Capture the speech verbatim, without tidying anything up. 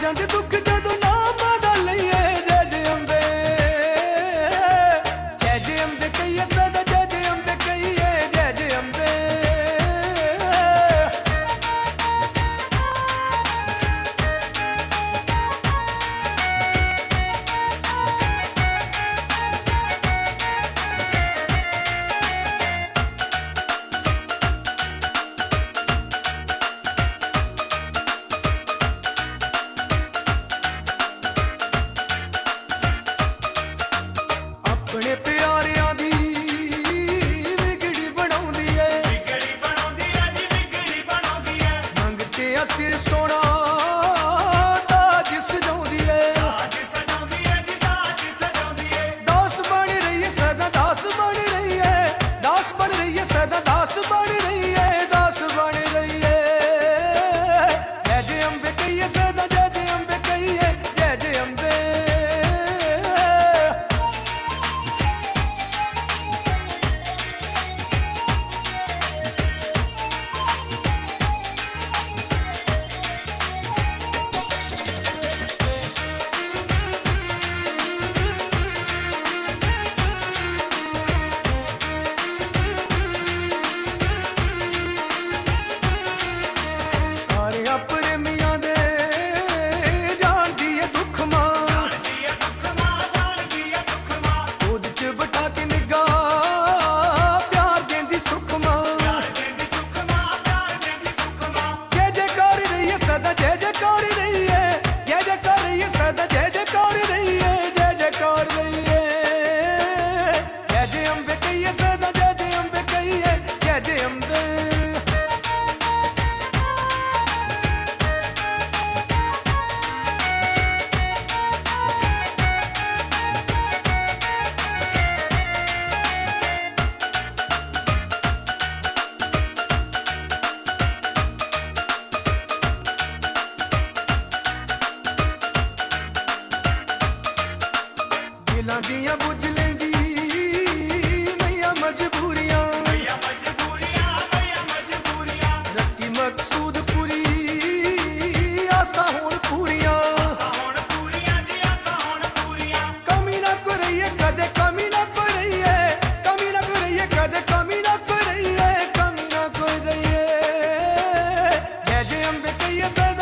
ਜਾਂਦੇ ਦੁੱਖ ਜਦੋਂ ਨਾਮ ਦਾ ਲਈਏ ਜੈ ਜੈ ਅੰਬੇ ਜੈ ਜੈ ਅੰਬੇ ਕਹੀਏ ਸਦਾ ਜੈ ਜੈ ਅੰਬੇ ਕਹੀਏ ਜੈ ਜੈ ਅੰਬੇ अपने प्यारियां दी विगड़ी बनाउंदी है विगड़ी बनाउंदी है जी विगड़ी बनाउंदी है मंगते आ सिर सोना ताज सजाउंदी है ताज सजाउंदी है जी ताज सजाउंदी है दास बन रही है सदा दास बन रही है दास बन रही है सदा दास बन रही है दास बन रही है जय जय अंबे कहिए सदा जय जय अंबे कहिए जय जय अंबे दिलां दियां बुझ लेंदी मैया मजबूरियां मैया मजबूरियां मैया मजबूरियां रखी मकसूद पूरी आसा होण पूरियां आसा होण पूरियां जी आसा होण पूरियां कमी ना करिए कदे कमी ना करिए कमी ना करिए कदे कमी ना करिए कमी ना करिए जय जय अंबे कहिए